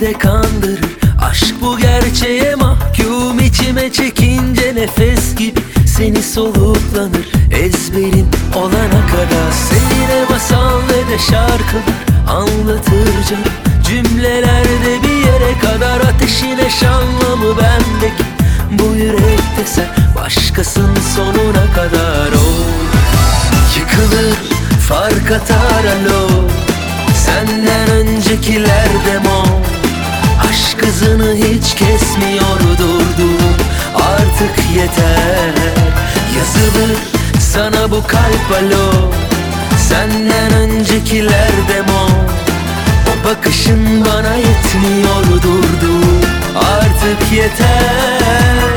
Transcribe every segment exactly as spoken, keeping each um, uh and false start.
de kandırır. Aşk bu gerçeğe mahkum, içime çekince nefes gibi seni soluklanır. Ezberim olana kadar seninle masal ve de şarkılar anlatır canım. Cümlelerde bir yere kadar ateşin eş anlamı bendeki. Bu yürekte sen başkasın sonuna kadar. O yıkılır, fark atar alo, senden öncekiler demo. Aşk hızını hiç kesmiyor durduğum, artık yeter. Yazılır sana bu kalp alo, senden öncekiler demo. O bakışın bana yetmiyor durduğum, artık yeter.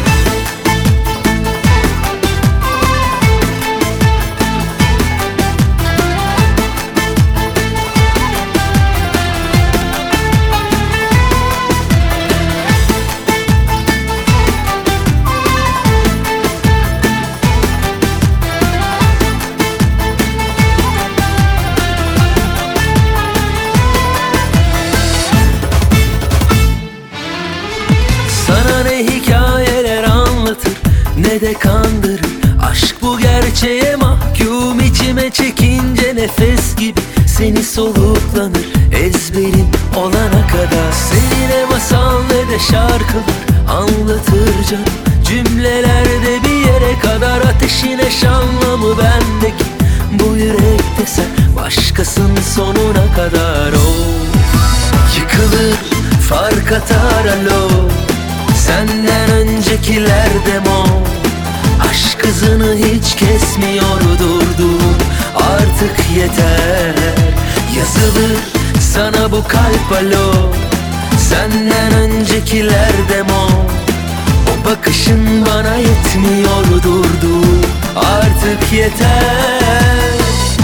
Ne de kandırır. Aşk bu gerçeğe mahkum, içime çekince nefes gibi seni soluklanır. Ezberim olana kadar seninle masal ve de şarkılar anlatır canım. Cümlelerde bir yere kadar ateşin eş anlamı bendeki. Bu yürekte sen başkasın sonuna kadar. O yıkılır, fark atar alo, senden öncekiler demo. Aşk hızını hiç kesmiyor durduğum, artık yeter. Yazılır sana bu kalp alo, senden öncekiler demo. O bakışın bana yetmiyor durduğum, artık yeter.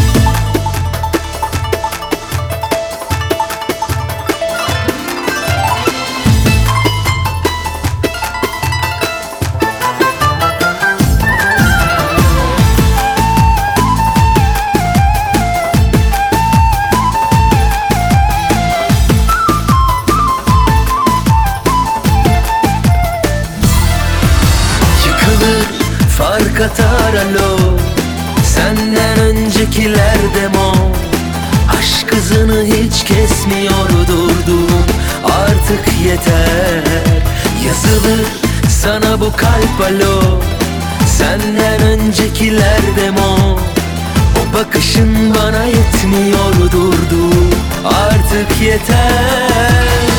Fark atar alo, senden öncekiler demo. Aşk hızını hiç kesmiyor durduğum, artık yeter. Yazılır sana bu kalp alo, senden öncekiler demo. O bakışın bana yetmiyor durduğum, artık yeter.